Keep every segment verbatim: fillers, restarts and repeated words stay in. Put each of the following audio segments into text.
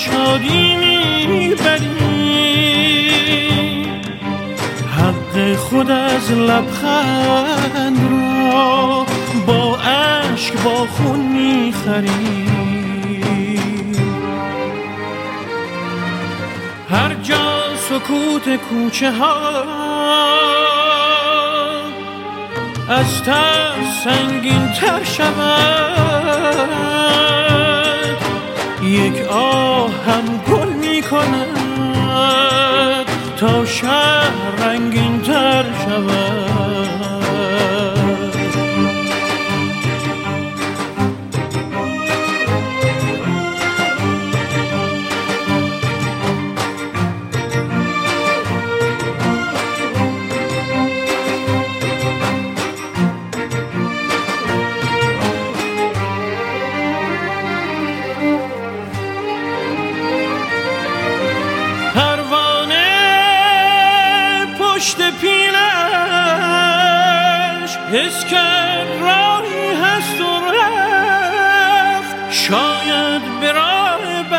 شادی میبری، حق خود از لبخند را با اشک با خون میخری. هر جا سکوت کوچه ها از ترس سنگین تر شود، یک آه هم گل می کند تا شهر رنگین تر شود. حس کرد راهی هست و رفت، شاید به راه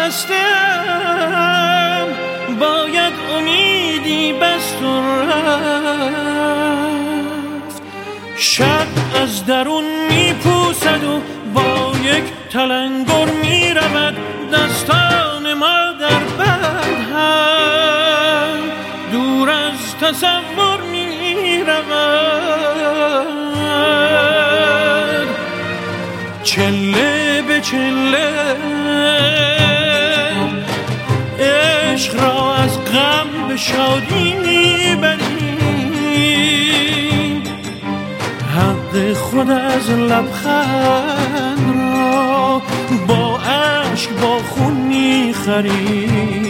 بستم باید امیدی بست و رفت. شب از درون میپوسد و با یک تلنگر میرود، دستان ما در بند هم دور از تصور میرود. چله به چله عشق را از غم به شادی میبری، حق خود از لبخند را با اشک با خون میخری.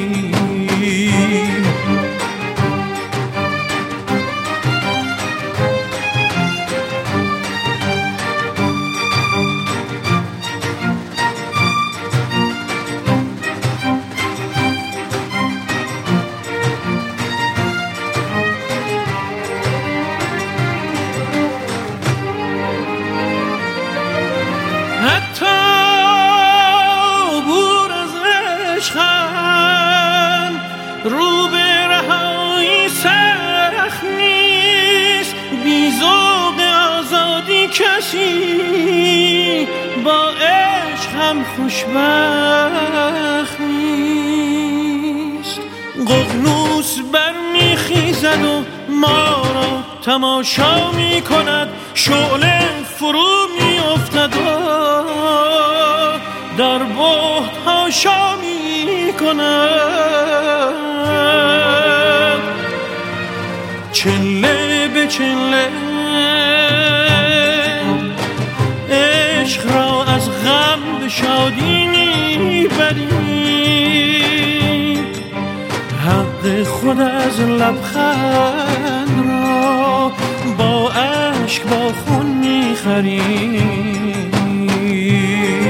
رو به رهایی سخت نیست، بی ذوق آزادی کسی با عشق هم خوشبخت نیست. ققنوس برمیخیزد و ما را تماشا میکند، شعله فرو میافتد و در بهت هاشا میکند. چله به چله عشق را از غم به شادی میبری، حق خود از لبخند را با اشک با خون میخری.